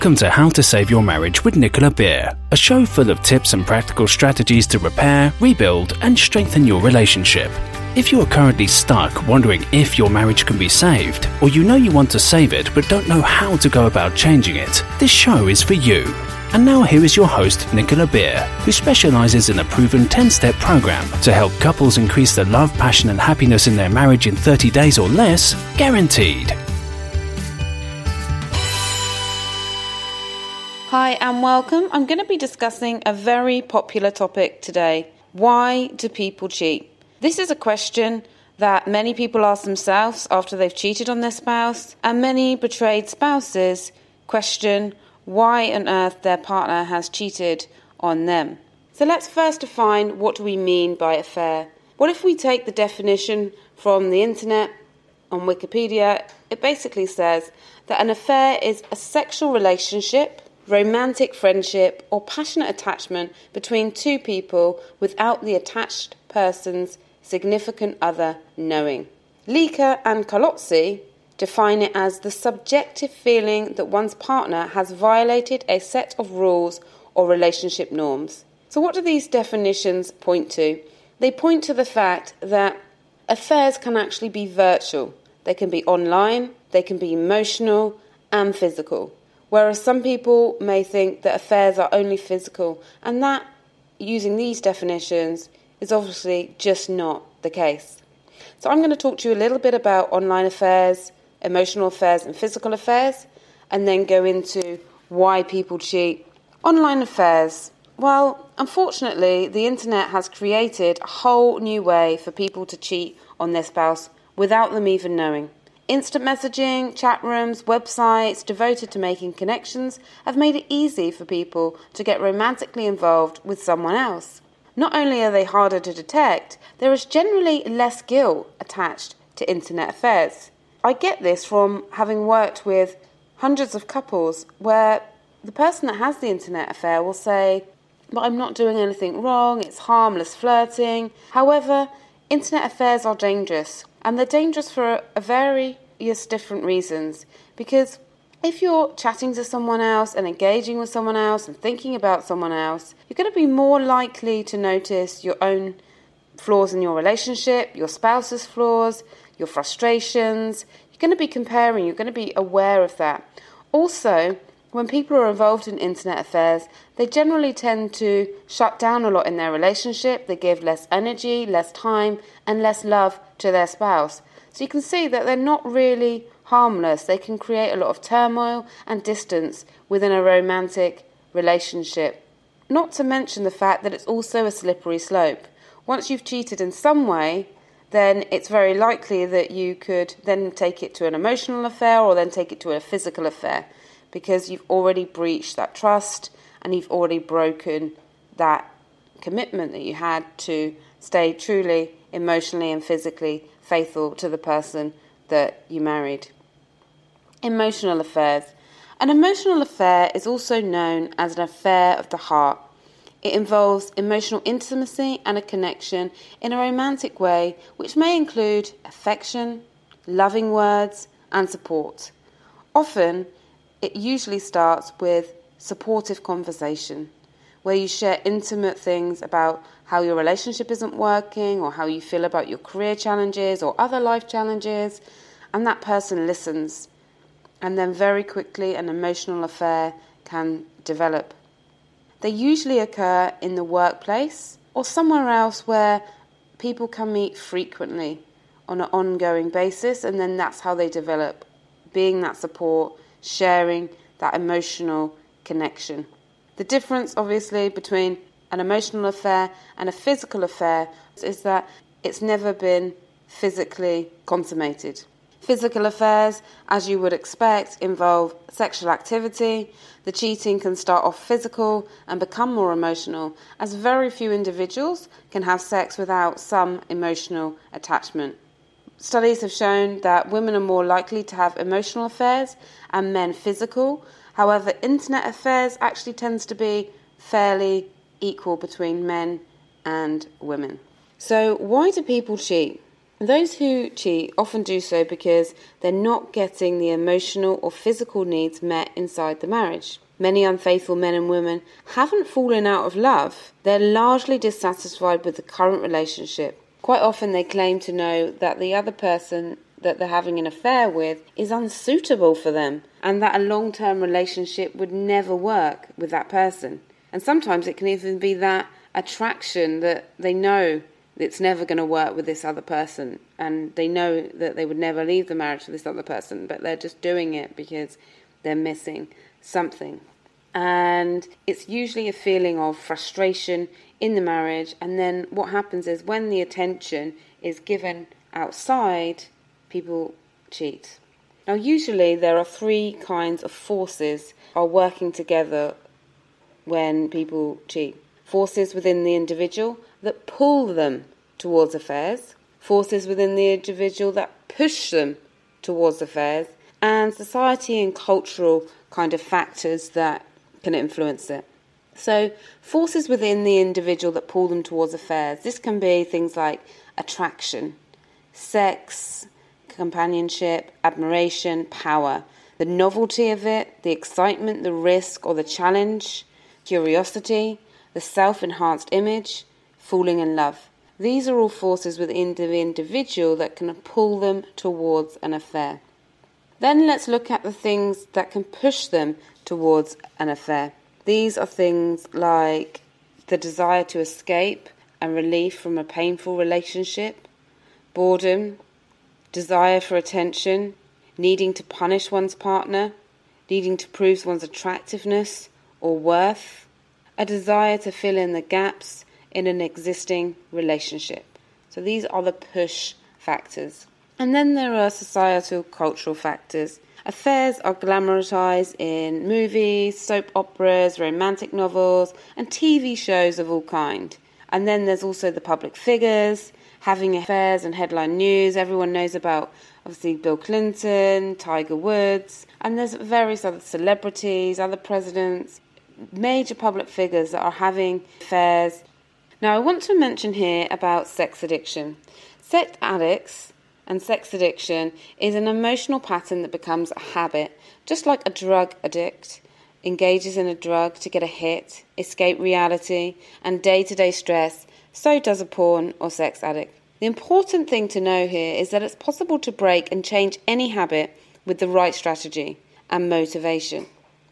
Welcome to How to Save Your Marriage with Nicola Beer, a show full of tips and practical strategies to repair, rebuild, and strengthen your relationship. If you are currently stuck wondering if your marriage can be saved, or you know you want to save it but don't know how to go about changing it, this show is for you. And now here is your host, Nicola Beer, who specializes in a proven 10-step program to help couples increase the love, passion, and happiness in their marriage in 30 days or less, guaranteed. Hi and welcome. I'm going to be discussing a very popular topic today. Why do people cheat? This is a question that many people ask themselves after they've cheated on their spouse, and many betrayed spouses question why on earth their partner has cheated on them. So let's first define what do we mean by affair. What if we take the definition from the internet on Wikipedia? It basically says that an affair is a sexual relationship, romantic friendship, or passionate attachment between two people without the attached person's significant other knowing. Leaker and Colozzi define it as the subjective feeling that one's partner has violated a set of rules or relationship norms. So what do these definitions point to? They point to the fact that affairs can actually be virtual. They can be online, they can be emotional and physical. Whereas some people may think that affairs are only physical, and that, using these definitions, is obviously just not the case. So I'm going to talk to you a little bit about online affairs, emotional affairs and physical affairs, and then go into why people cheat. Online affairs. Well, unfortunately, the internet has created a whole new way for people to cheat on their spouse without them even knowing. Instant messaging, chat rooms, websites devoted to making connections have made it easy for people to get romantically involved with someone else. Not only are they harder to detect, there is generally less guilt attached to internet affairs. I get this from having worked with hundreds of couples where the person that has the internet affair will say, "But I'm not doing anything wrong, it's harmless flirting." However, internet affairs are dangerous, and they're dangerous for various different reasons. Because if you're chatting to someone else and engaging with someone else and thinking about someone else, you're going to be more likely to notice your own flaws in your relationship, your spouse's flaws, your frustrations. You're going to be comparing, you're going to be aware of that. Also, when people are involved in internet affairs, they generally tend to shut down a lot in their relationship. They give less energy, less time, and less love to their spouse. So you can see that they're not really harmless. They can create a lot of turmoil and distance within a romantic relationship. Not to mention the fact that it's also a slippery slope. Once you've cheated in some way, then it's very likely that you could then take it to an emotional affair or then take it to a physical affair, because you've already breached that trust and you've already broken that commitment that you had to stay truly emotionally and physically faithful to the person that you married. Emotional affairs. An emotional affair is also known as an affair of the heart. It involves emotional intimacy and a connection in a romantic way, which may include affection, loving words, and support. Often, it usually starts with supportive conversation, where you share intimate things about how your relationship isn't working or how you feel about your career challenges or other life challenges, and that person listens. And then very quickly an emotional affair can develop. They usually occur in the workplace or somewhere else where people can meet frequently on an ongoing basis, and then that's how they develop, being that support, sharing that emotional connection. The difference, obviously, between an emotional affair and a physical affair is that it's never been physically consummated. Physical affairs, as you would expect, involve sexual activity. The cheating can start off physical and become more emotional, as very few individuals can have sex without some emotional attachment. Studies have shown that women are more likely to have emotional affairs and men physical. However, internet affairs actually tends to be fairly equal between men and women. So why do people cheat? Those who cheat often do so because they're not getting the emotional or physical needs met inside the marriage. Many unfaithful men and women haven't fallen out of love. They're largely dissatisfied with the current relationship. Quite often they claim to know that the other person that they're having an affair with is unsuitable for them and that a long-term relationship would never work with that person. And sometimes it can even be that attraction that they know it's never going to work with this other person, and they know that they would never leave the marriage for this other person, but they're just doing it because they're missing something. And it's usually a feeling of frustration in the marriage, and then what happens is when the attention is given outside, people cheat. Now usually there are three kinds of forces are working together when people cheat. Forces within the individual that pull them towards affairs, forces within the individual that push them towards affairs, and society and cultural kind of factors that can influence it. So forces within the individual that pull them towards affairs. This can be things like attraction, sex, companionship, admiration, power, the novelty of it, the excitement, the risk or the challenge, curiosity, the self-enhanced image, falling in love. These are all forces within the individual that can pull them towards an affair. Then let's look at the things that can push them towards an affair. These are things like the desire to escape and relief from a painful relationship, boredom, desire for attention, needing to punish one's partner, needing to prove one's attractiveness or worth, a desire to fill in the gaps in an existing relationship. So these are the push factors. And then there are societal, cultural factors. Affairs are glamorized in movies, soap operas, romantic novels, and TV shows of all kind. And then there's also the public figures, having affairs and headline news. Everyone knows about, obviously, Bill Clinton, Tiger Woods, and there's various other celebrities, other presidents, major public figures that are having affairs. Now, I want to mention here about sex addiction. Sex addicts and sex addiction is an emotional pattern that becomes a habit, just like a drug addict engages in a drug to get a hit, escape reality, and day-to-day stress, so does a porn or sex addict. The important thing to know here is that it's possible to break and change any habit with the right strategy and motivation.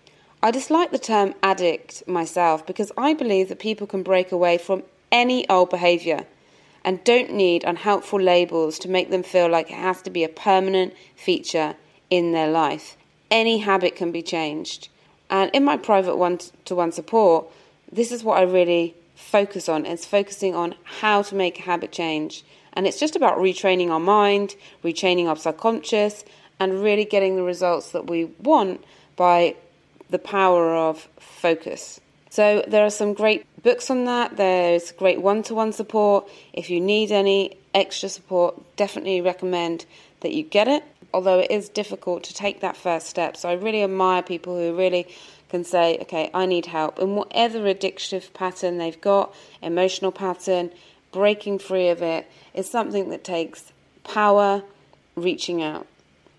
I dislike the term addict myself because I believe that people can break away from any old behaviour and don't need unhelpful labels to make them feel like it has to be a permanent feature in their life. Any habit can be changed. And in my private one-to-one support, this is what I really focus on. It's focusing on how to make a habit change. And it's just about retraining our mind, retraining our subconscious, and really getting the results that we want by the power of focus. So there are some great books on that. There's great one-to-one support. If you need any extra support, definitely recommend that you get it. Although it is difficult to take that first step. So I really admire people who really can say, okay, I need help. And whatever addictive pattern they've got, emotional pattern, breaking free of it is something that takes power, reaching out.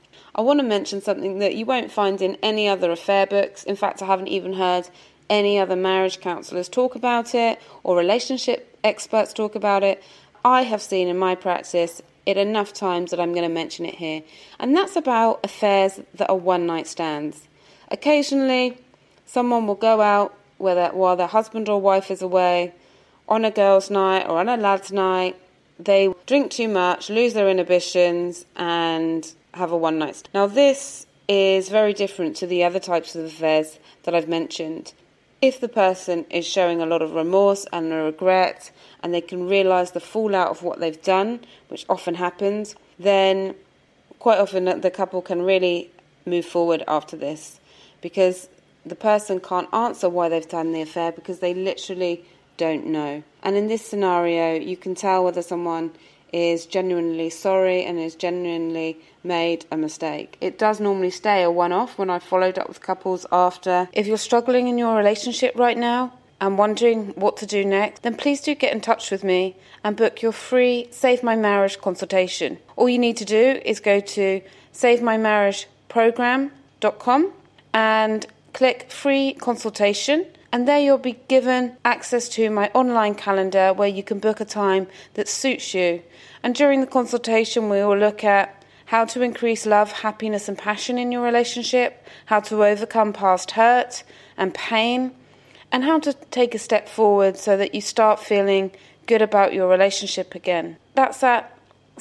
I want to mention something that you won't find in any other affair books. In fact, I haven't even heard any other marriage counsellors talk about it or relationship experts talk about it. I have seen in my practice it enough times that I'm going to mention it here. And that's about affairs that are one-night stands. Occasionally, someone will go out while their husband or wife is away on a girls' night or on a lads' night. They drink too much, lose their inhibitions, and have a one-night stand. Now, this is very different to the other types of affairs that I've mentioned. If the person is showing a lot of remorse and regret, and they can realise the fallout of what they've done, which often happens, then quite often the couple can really move forward after this, because the person can't answer why they've done the affair because they literally don't know. And in this scenario, you can tell whether someone is genuinely sorry and is genuinely made a mistake. It does normally stay a one-off when I've followed up with couples after. If you're struggling in your relationship right now, and wondering what to do next, then please do get in touch with me and book your free Save My Marriage consultation. All you need to do is go to savemymarriageprogram.com and click free consultation, and there you'll be given access to my online calendar where you can book a time that suits you. And during the consultation we will look at how to increase love, happiness and passion in your relationship, how to overcome past hurt and pain, and how to take a step forward so that you start feeling good about your relationship again. That's at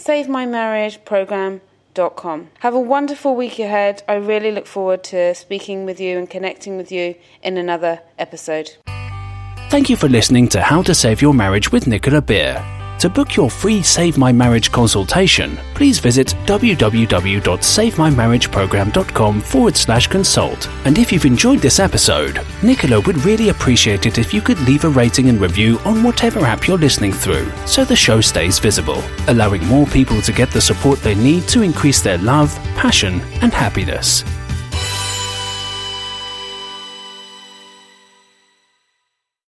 savemymarriageprogram.com. Have a wonderful week ahead. I really look forward to speaking with you and connecting with you in another episode. Thank you for listening to How to Save Your Marriage with Nicola Beer. To book your free Save My Marriage consultation, please visit www.savemymarriageprogram.com/consult. And if you've enjoyed this episode, Nicola would really appreciate it if you could leave a rating and review on whatever app you're listening through, so the show stays visible, allowing more people to get the support they need to increase their love, passion, and happiness.